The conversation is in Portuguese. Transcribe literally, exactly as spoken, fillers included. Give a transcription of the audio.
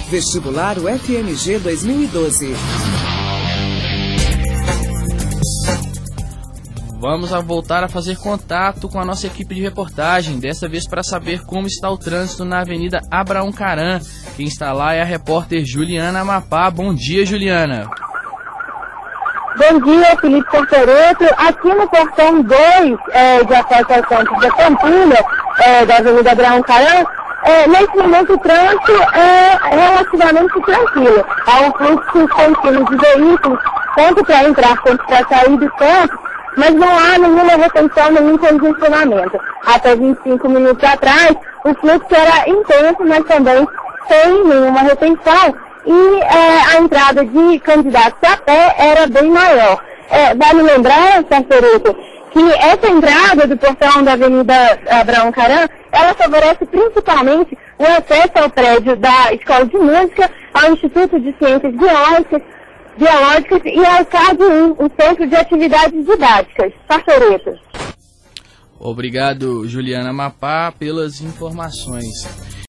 Vestibular U F M G dois mil e doze. Vamos a voltar a fazer contato com a nossa equipe de reportagem, dessa vez para saber como está o trânsito na Avenida Abraão Caram. Quem está lá é a repórter Juliana Amapá. Bom dia, Juliana. Bom dia, Felipe Portereto. Aqui no portão dois é, de acesso ao campus da Pampulha, é, da Avenida Abraão Caram, é, nesse momento o trânsito é relativamente tranquilo. Há um fluxo contínuo de veículos, tanto para entrar quanto para sair do campus, mas não há nenhuma retenção, nenhum congestionamento. Até vinte e cinco minutos atrás, o fluxo era intenso, mas também sem nenhuma retenção. E é, a entrada de candidatos a pé era bem maior. É, vale lembrar, Portereto, que essa entrada do portão da Avenida Abraão Caram, ela favorece principalmente o acesso ao prédio da Escola de Música, ao Instituto de Ciências Biológicas, Biológicas e ao C A D um, o Centro de Atividades Didáticas. Portereto. Obrigado, Juliana Amapá, pelas informações.